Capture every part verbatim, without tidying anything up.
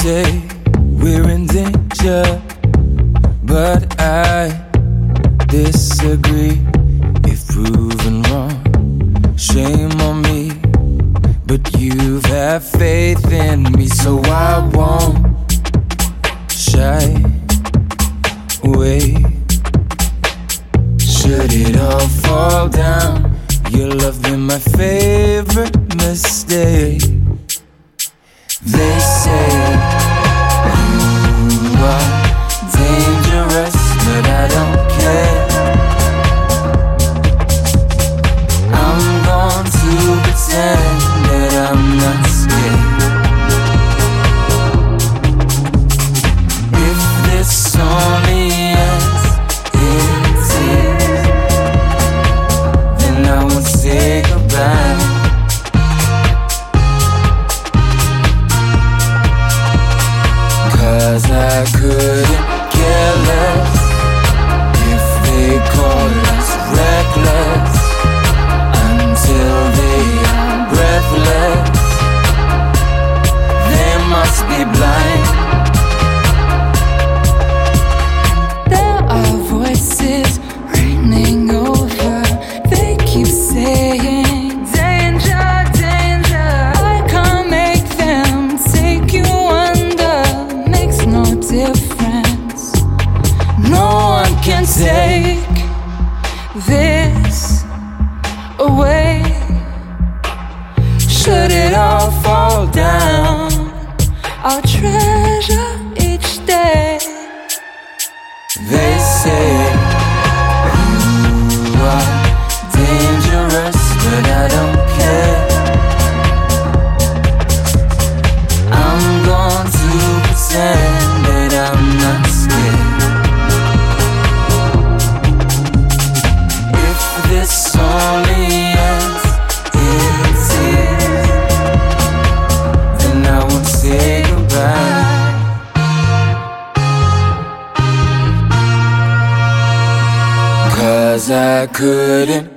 say we're in danger, but I disagree. If proven wrong, shame on me, but you've had faith in me, so I won't shy away. Should it all fall down, your love been my favorite mistake. They say you are dangerous, but I don't care. I'm going to pretend that I'm not scared. If this only ends in tears, then I won't say goodbye. Cause I couldn't care less if they call us reckless, until they are breathless. They must be blind. There are voices raining over. They keep saying danger, danger. I can't make them take you under. Makes no difference. No one can take this away. Should it all fall down, I'll treasure each day. They say you are dangerous, but I don't care. I'm going to pretend that I'm not scared. If this only ends in tears, then I won't say goodbye. Cause I couldn't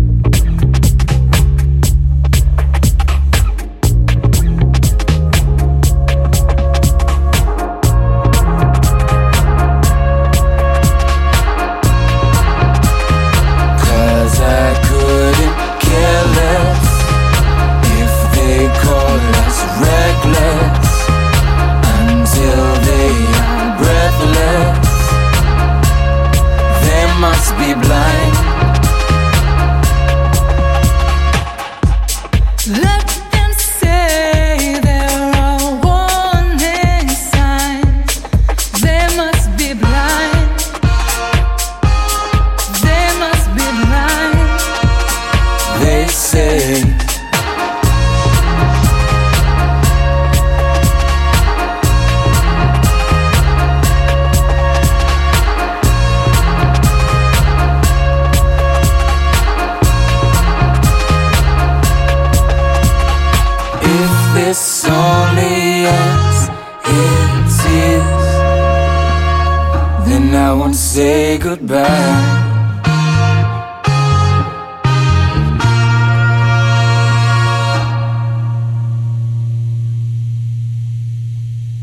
Cause I couldn't care less if they call us reckless, until they are breathless. They must be blind. Let them say there are warning signs. They must be blind. They must be blind. They say if this only ends in tears, then I won't say goodbye.